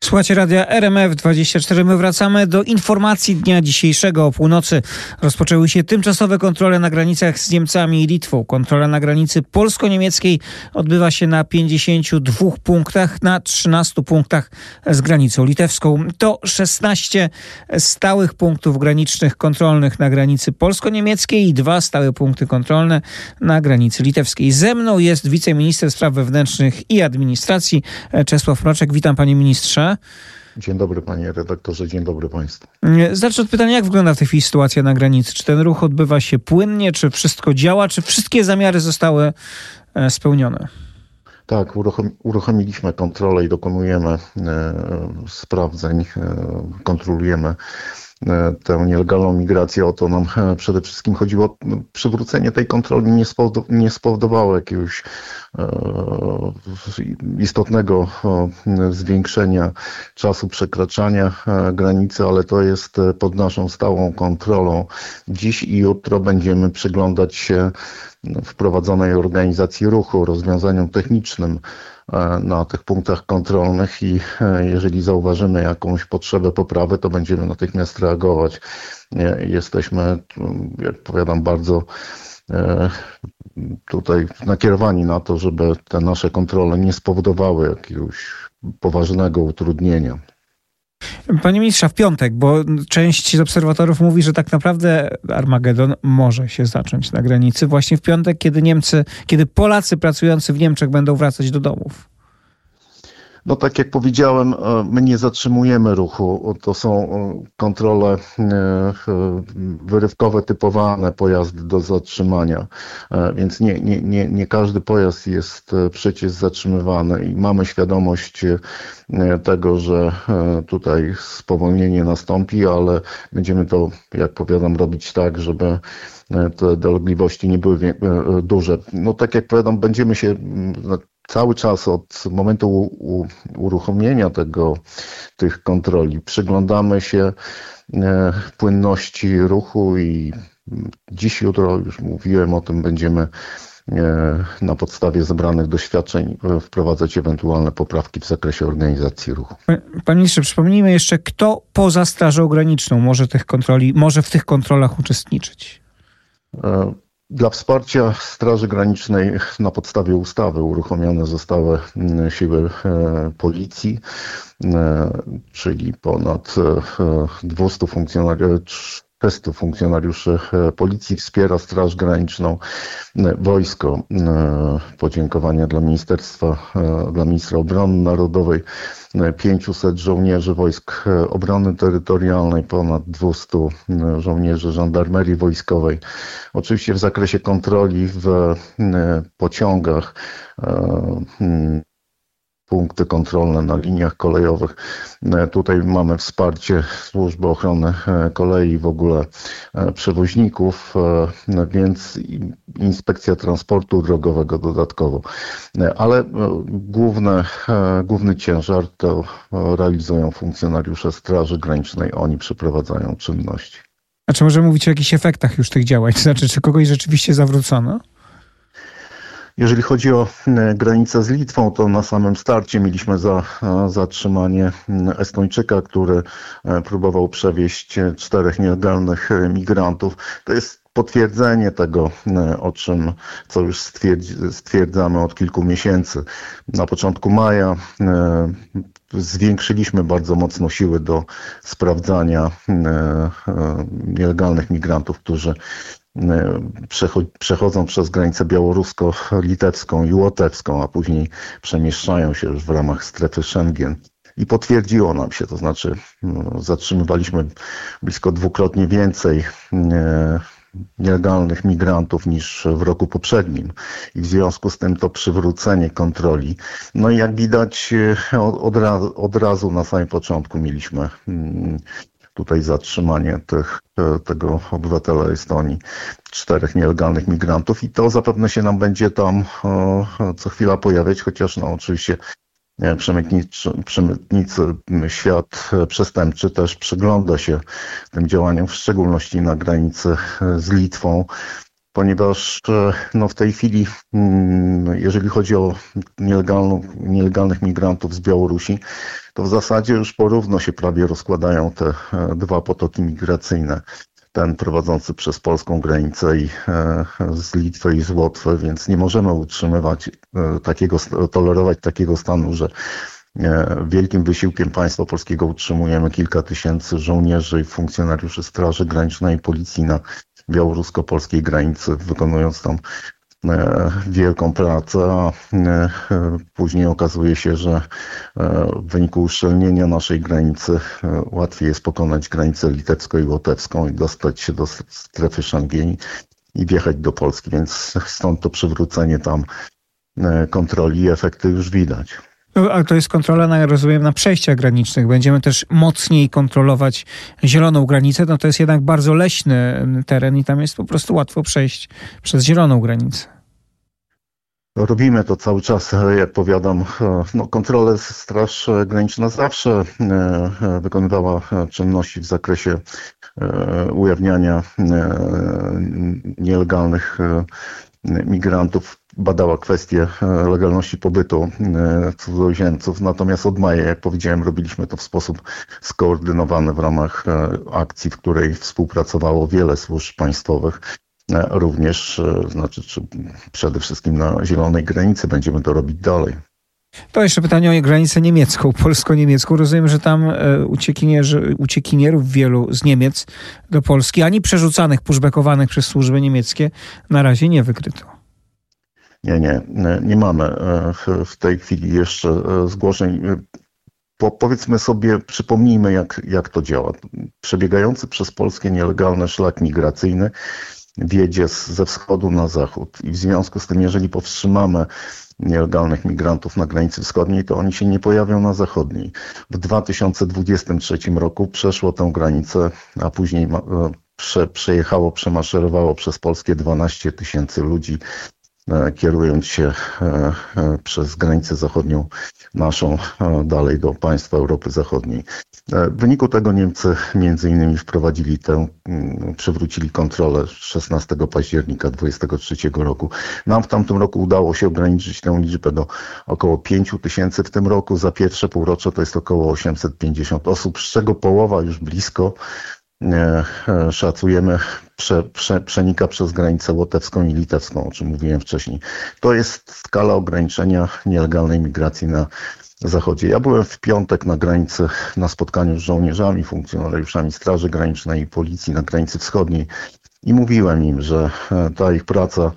Słuchajcie radia RMF24. My wracamy do informacji dnia dzisiejszego. O północy rozpoczęły się tymczasowe kontrole na granicach z Niemcami i Litwą. Kontrola na granicy polsko-niemieckiej odbywa się na 52 punktach, na 13 punktach z granicą litewską. To 16 stałych punktów granicznych kontrolnych na granicy polsko-niemieckiej i 2 stałe punkty kontrolne na granicy litewskiej. Ze mną jest wiceminister spraw wewnętrznych i administracji Czesław Mroczek. Witam, panie ministrze. Dzień dobry, panie redaktorze, dzień dobry państwu. Zacznę od pytania, jak wygląda w tej chwili sytuacja na granicy? Czy ten ruch odbywa się płynnie, czy wszystko działa, czy wszystkie zamiary zostały spełnione? Tak, uruchomiliśmy kontrolę i dokonujemy sprawdzeń, kontrolujemy tę nielegalną migrację. O to nam przede wszystkim chodziło. Przywrócenie tej kontroli nie spowodowało jakiegoś istotnego zwiększenia czasu przekraczania granicy, ale to jest pod naszą stałą kontrolą. Dziś i jutro będziemy przyglądać się wprowadzonej organizacji ruchu, rozwiązaniom technicznym na tych punktach kontrolnych i jeżeli zauważymy jakąś potrzebę poprawy, to będziemy natychmiast reagować. Jesteśmy, jak powiadam, bardzo tutaj nakierowani na to, żeby te nasze kontrole nie spowodowały jakiegoś poważnego utrudnienia. Panie ministrze, w piątek, bo część z obserwatorów mówi, że tak naprawdę Armagedon może się zacząć na granicy właśnie w piątek, kiedy Polacy pracujący w Niemczech będą wracać do domów. No tak jak powiedziałem, my nie zatrzymujemy ruchu. To są kontrole wyrywkowe, typowane pojazdy do zatrzymania, więc nie każdy pojazd jest przecież zatrzymywany i mamy świadomość tego, że tutaj spowolnienie nastąpi, ale będziemy to, jak powiadam, robić tak, żeby te dolegliwości nie były duże. No tak jak powiadam, będziemy się cały czas od momentu uruchomienia tych kontroli przyglądamy się płynności ruchu i dziś, jutro, już mówiłem o tym, będziemy na podstawie zebranych doświadczeń wprowadzać ewentualne poprawki w zakresie organizacji ruchu. Panie ministrze, przypomnijmy jeszcze, kto poza Strażą Graniczną może w tych kontrolach uczestniczyć? Dla wsparcia Straży Granicznej na podstawie ustawy uruchomione zostały siły policji, czyli ponad 200 funkcjonariuszy policji wspiera Straż Graniczną, wojsko. Podziękowania dla dla ministra obrony narodowej, 500 żołnierzy wojsk obrony terytorialnej, ponad 200 żołnierzy żandarmerii wojskowej. Oczywiście w zakresie kontroli w pociągach, punkty kontrolne na liniach kolejowych. Tutaj mamy wsparcie Służby Ochrony Kolei i w ogóle przewoźników, więc Inspekcja Transportu Drogowego dodatkowo. Ale główny ciężar to realizują funkcjonariusze Straży Granicznej. Oni przeprowadzają czynności. A czy możemy mówić o jakichś efektach już tych działań? To znaczy, czy kogoś rzeczywiście zawrócono? Jeżeli chodzi o granicę z Litwą, to na samym starcie mieliśmy zatrzymanie Estończyka, który próbował przewieźć 4 nielegalnych migrantów. To jest potwierdzenie tego, co już stwierdzamy od kilku miesięcy. Na początku maja zwiększyliśmy bardzo mocno siły do sprawdzania nielegalnych migrantów, którzy przechodzą przez granicę białorusko-litewską i łotewską, a później przemieszczają się już w ramach strefy Schengen. I potwierdziło nam się, to znaczy zatrzymywaliśmy blisko 2-krotnie więcej nielegalnych migrantów niż w roku poprzednim i w związku z tym to przywrócenie kontroli. No i jak widać od razu na samym początku mieliśmy tutaj zatrzymanie tego obywatela Estonii, 4 nielegalnych migrantów i to zapewne się nam będzie tam co chwila pojawiać, chociaż oczywiście przemytnicy, świat przestępczy też przygląda się tym działaniom, w szczególności na granicy z Litwą, ponieważ w tej chwili, jeżeli chodzi o nielegalnych migrantów z Białorusi, to w zasadzie już porówno się prawie rozkładają te dwa potoki migracyjne. Ten prowadzący przez polską granicę i z Litwy i z Łotwy, więc nie możemy tolerować takiego stanu, że wielkim wysiłkiem państwa polskiego utrzymujemy kilka tysięcy żołnierzy i funkcjonariuszy Straży Granicznej i Policji na białorusko-polskiej granicy, wykonując tam wielką pracę, a później okazuje się, że w wyniku uszczelnienia naszej granicy łatwiej jest pokonać granicę litewską i łotewską i dostać się do strefy Schengen i wjechać do Polski, więc stąd to przywrócenie tam kontroli i efekty już widać. Ale to jest kontrola, rozumiem, na przejściach granicznych. Będziemy też mocniej kontrolować zieloną granicę. No to jest jednak bardzo leśny teren i tam jest po prostu łatwo przejść przez zieloną granicę. Robimy to cały czas, jak powiadam. Kontrolę Straż Graniczna zawsze wykonywała czynności w zakresie ujawniania nielegalnych migrantów, badała kwestię legalności pobytu cudzoziemców. Natomiast od maja, jak powiedziałem, robiliśmy to w sposób skoordynowany w ramach akcji, w której współpracowało wiele służb państwowych. Również, przede wszystkim na zielonej granicy będziemy to robić dalej. To jeszcze pytanie o granicę niemiecką, polsko-niemiecką. Rozumiem, że tam uciekinierów wielu z Niemiec do Polski, ani przerzucanych, pushbackowanych przez służby niemieckie na razie nie wykryto. Nie mamy w tej chwili jeszcze zgłoszeń. Powiedzmy sobie, przypomnijmy jak to działa. Przebiegający przez Polskę nielegalny szlak migracyjny wiedzie ze wschodu na zachód i w związku z tym, jeżeli powstrzymamy nielegalnych migrantów na granicy wschodniej, to oni się nie pojawią na zachodniej. W 2023 roku przeszło tę granicę, a później przemaszerowało przez Polskę 12 tysięcy ludzi, kierując się przez granicę zachodnią naszą dalej do państw Europy Zachodniej. W wyniku tego Niemcy między innymi przywrócili kontrolę 16 października 2023 roku. Nam w tamtym roku udało się ograniczyć tę liczbę do około 5 tysięcy. W tym roku za pierwsze półrocze to jest około 850 osób, z czego połowa już blisko szacujemy przenika przez granicę łotewską i litewską, o czym mówiłem wcześniej. To jest skala ograniczenia nielegalnej migracji na zachodzie. Ja byłem w piątek na granicy na spotkaniu z żołnierzami, funkcjonariuszami Straży Granicznej i Policji na granicy wschodniej i mówiłem im, że ta ich praca,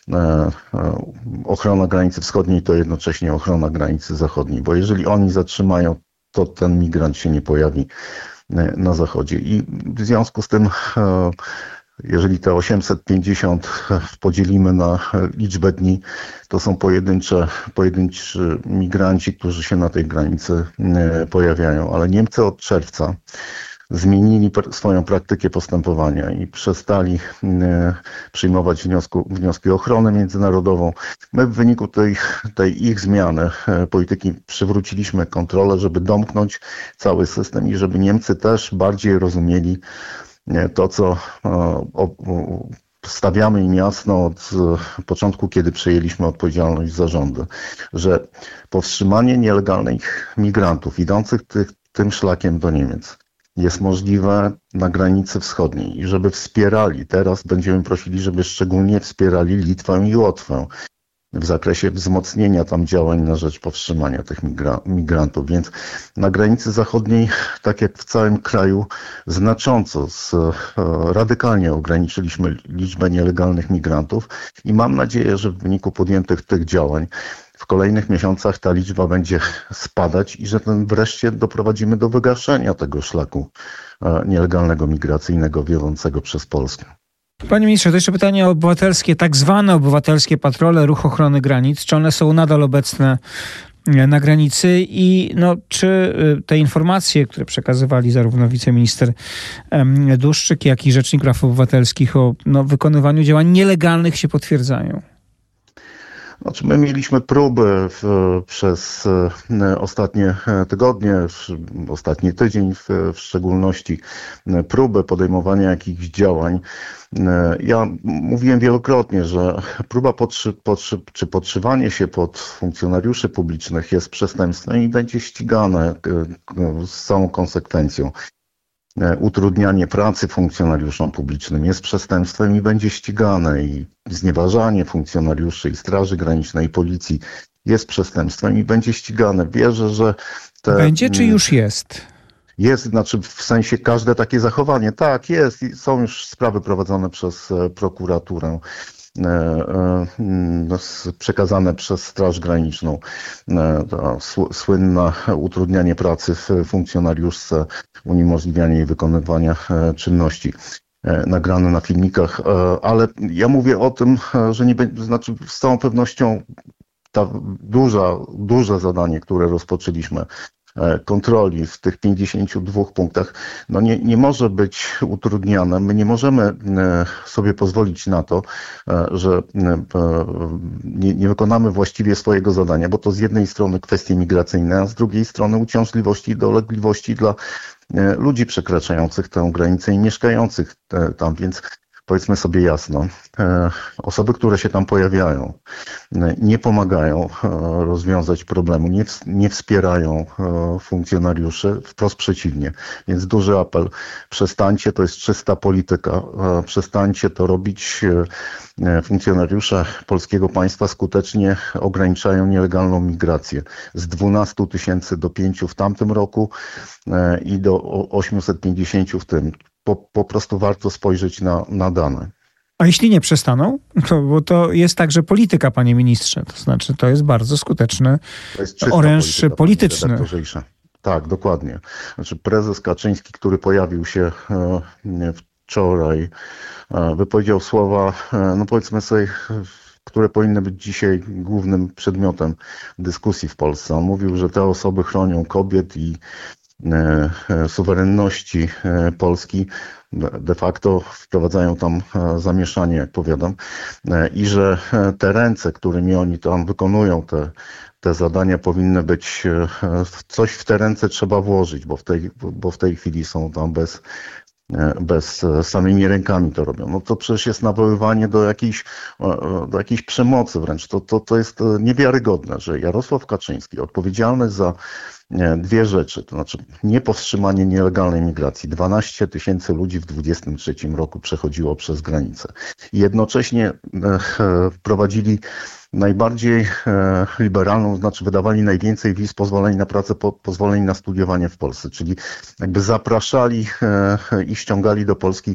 ochrona granicy wschodniej to jednocześnie ochrona granicy zachodniej, bo jeżeli oni zatrzymają, to ten migrant się nie pojawi na zachodzie. I w związku z tym, jeżeli te 850 podzielimy na liczbę dni, to są pojedynczy migranci, którzy się na tej granicy pojawiają. Ale Niemcy od czerwca zmienili swoją praktykę postępowania i przestali przyjmować wnioski o ochronę międzynarodową. My w wyniku tej ich zmiany polityki przywróciliśmy kontrolę, żeby domknąć cały system i żeby Niemcy też bardziej rozumieli to, co stawiamy im jasno od początku, kiedy przejęliśmy odpowiedzialność za rządy, że powstrzymanie nielegalnych migrantów idących tym szlakiem do Niemiec jest możliwe na granicy wschodniej i żeby wspierali, teraz będziemy prosili, żeby szczególnie wspierali Litwę i Łotwę w zakresie wzmocnienia tam działań na rzecz powstrzymania tych migrantów. Więc na granicy zachodniej, tak jak w całym kraju, znacząco, radykalnie ograniczyliśmy liczbę nielegalnych migrantów i mam nadzieję, że w wyniku podjętych tych działań w kolejnych miesiącach ta liczba będzie spadać i że wreszcie doprowadzimy do wygaszenia tego szlaku nielegalnego migracyjnego wiodącego przez Polskę. Panie ministrze, to jeszcze pytanie o obywatelskie, tak zwane obywatelskie patrole, ruch ochrony granic. Czy one są nadal obecne na granicy i czy te informacje, które przekazywali zarówno wiceminister Duszczyk, jak i Rzecznik Praw Obywatelskich o wykonywaniu działań nielegalnych się potwierdzają? Znaczy my mieliśmy próby przez ostatnie tygodnie, ostatni tydzień w szczególności, próbę podejmowania jakichś działań. Ja mówiłem wielokrotnie, że próba czy podszywanie się pod funkcjonariuszy publicznych jest przestępstwem i będzie ścigane z całą konsekwencją. Utrudnianie pracy funkcjonariuszom publicznym jest przestępstwem i będzie ścigane, i znieważanie funkcjonariuszy i Straży Granicznej, i Policji jest przestępstwem i będzie ścigane. Wierzę, że będzie czy już jest? Jest, znaczy w sensie każde takie zachowanie. Tak, jest i są już sprawy prowadzone przez prokuraturę, przekazane przez Straż Graniczną. To słynne utrudnianie pracy w funkcjonariuszce, uniemożliwianie jej wykonywania czynności nagrane na filmikach, ale ja mówię o tym, że nie będzie, znaczy z całą pewnością ta duże zadanie, które rozpoczęliśmy, kontroli w tych 52 punktach, no nie może być utrudniane. My nie możemy sobie pozwolić na to, że nie wykonamy właściwie swojego zadania, bo to z jednej strony kwestie migracyjne, a z drugiej strony uciążliwości i dolegliwości dla ludzi przekraczających tę granicę i mieszkających tam, więc powiedzmy sobie jasno, osoby, które się tam pojawiają, nie pomagają rozwiązać problemu, nie wspierają funkcjonariuszy, wprost przeciwnie. Więc duży apel, przestańcie, to jest czysta polityka, przestańcie to robić. Funkcjonariusze polskiego państwa skutecznie ograniczają nielegalną migrację z 12 000 do 5 w tamtym roku i do 850 w tym. Po prostu warto spojrzeć na dane. A jeśli nie przestaną? Bo to jest także polityka, panie ministrze. To znaczy, to jest bardzo skuteczny oręż polityczny. Tak, dokładnie. Znaczy prezes Kaczyński, który pojawił się wczoraj, wypowiedział słowa, no powiedzmy sobie, które powinny być dzisiaj głównym przedmiotem dyskusji w Polsce. On mówił, że te osoby chronią kobiet i suwerenności Polski, de facto wprowadzają tam zamieszanie, jak powiadam, i że te ręce, którymi oni tam wykonują te zadania, powinny być, coś w te ręce trzeba włożyć, bo w tej chwili są tam bez samymi rękami to robią. No to przecież jest nawoływanie do jakiejś przemocy wręcz. To jest niewiarygodne, że Jarosław Kaczyński, odpowiedzialny za dwie rzeczy, to znaczy niepowstrzymanie nielegalnej migracji. 12 000 ludzi w 2023 roku przechodziło przez granicę. I jednocześnie prowadzili najbardziej liberalną, znaczy wydawali najwięcej wiz, pozwoleń na pracę, pozwoleń na studiowanie w Polsce, czyli jakby zapraszali i ściągali do Polski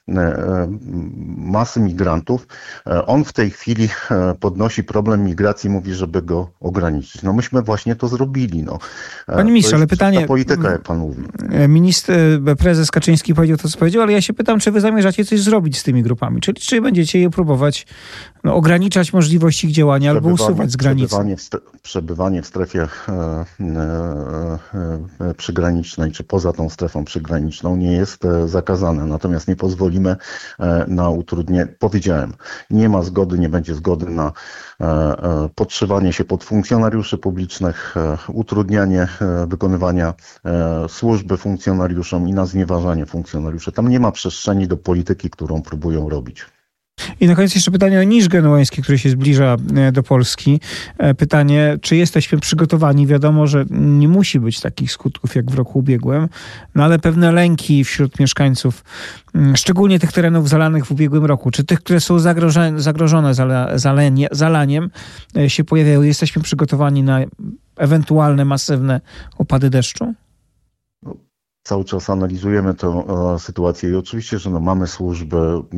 masy migrantów. On w tej chwili podnosi problem migracji, mówi, żeby go ograniczyć. No myśmy właśnie to zrobili. No. Panie ministrze, ale pytanie... polityka, jak pan mówi. Prezes Kaczyński powiedział to, co powiedział, ale ja się pytam, czy wy zamierzacie coś zrobić z tymi grupami? Czyli czy będziecie je próbować ograniczać możliwości ich działania albo usuwać z granicy? Przebywanie w strefie przygranicznej, czy poza tą strefą przygraniczną nie jest zakazane. Natomiast nie pozwolimy na utrudnienie. Powiedziałem, nie ma zgody, nie będzie zgody na podszywanie się pod funkcjonariuszy publicznych, utrudnianie wykonywania służby funkcjonariuszom i na znieważanie funkcjonariuszy. Tam nie ma przestrzeni do polityki, którą próbują robić. I na koniec jeszcze pytanie o Niż Genueński, który się zbliża do Polski. Pytanie, czy jesteśmy przygotowani? Wiadomo, że nie musi być takich skutków jak w roku ubiegłym, no ale pewne lęki wśród mieszkańców, szczególnie tych terenów zalanych w ubiegłym roku, czy tych, które są zagrożone zalaniem, się pojawiają. Jesteśmy przygotowani na ewentualne masywne opady deszczu? Cały czas analizujemy tę sytuację i oczywiście, że mamy służby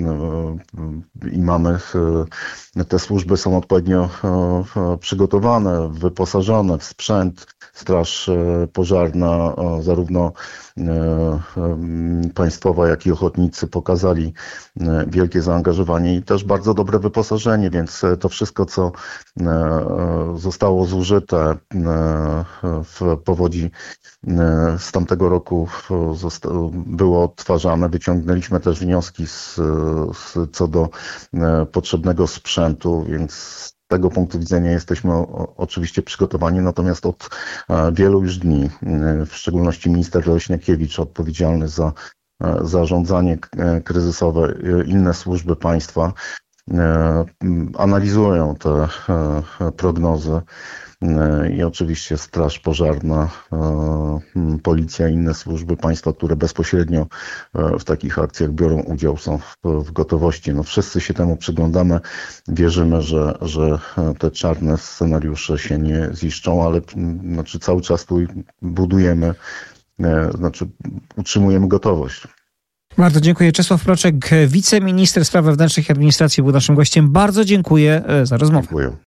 i te służby są odpowiednio przygotowane, wyposażone w sprzęt. Straż Pożarna, zarówno państwowa, jak i ochotnicy pokazali wielkie zaangażowanie i też bardzo dobre wyposażenie, więc to wszystko, co zostało zużyte w powodzi z tamtego roku, było odtwarzane. Wyciągnęliśmy też wnioski co do potrzebnego sprzętu, więc tego punktu widzenia jesteśmy oczywiście przygotowani, natomiast od wielu już dni, w szczególności minister Leśniakiewicz, odpowiedzialny za zarządzanie kryzysowe, inne służby państwa analizują te prognozy i oczywiście Straż Pożarna, Policja i inne służby państwa, które bezpośrednio w takich akcjach biorą udział, są w gotowości. No, wszyscy się temu przyglądamy, wierzymy, że te czarne scenariusze się nie ziszczą, ale znaczy cały czas tu budujemy, utrzymujemy gotowość. Bardzo dziękuję. Czesław Mroczek, wiceminister spraw wewnętrznych i administracji, był naszym gościem. Bardzo dziękuję za rozmowę. Dziękuję.